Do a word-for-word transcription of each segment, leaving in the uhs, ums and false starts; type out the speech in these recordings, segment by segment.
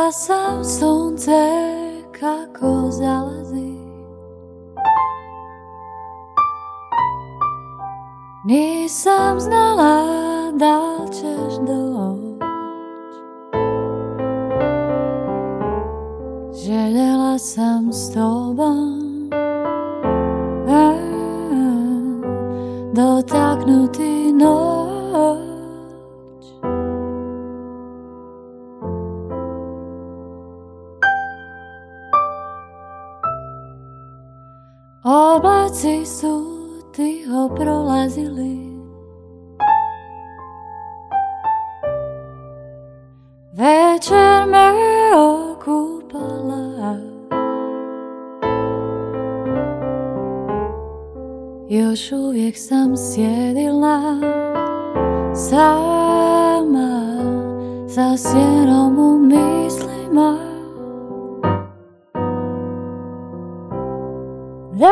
Čekala sam sunce kako zalazi, nisam znala da li ćeš doć. Željela sam s tobom a, dotaknuti noć. Oblaci su tiho prolazili, večer me okupala, još uvijek sam sjedila sama sa sjenom u mislima. Da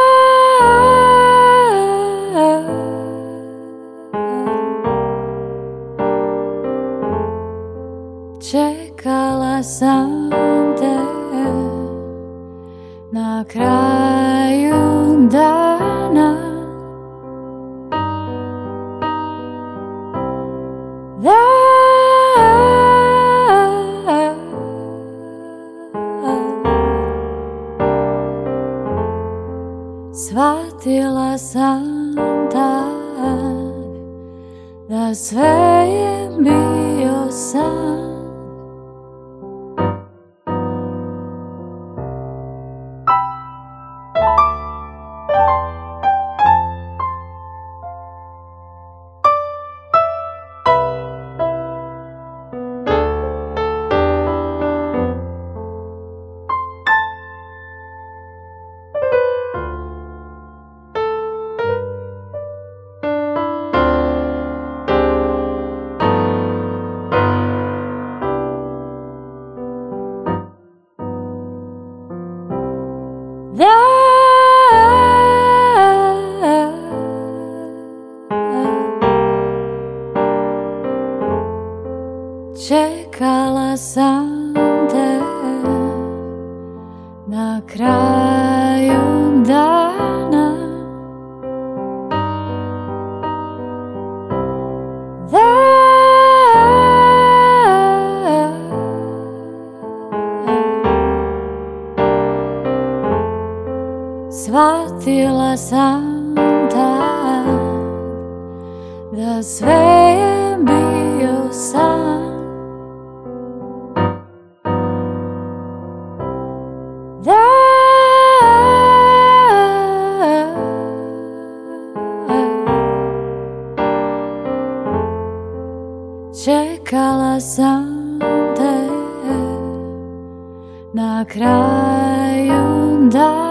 čekala sam te na kraju dana, da shvatila sam tad da sve je bio san. Da čekala sam te na kraju dana, da shvatila sam tad da sve je bio san. Da čekala sam te na kraju dana.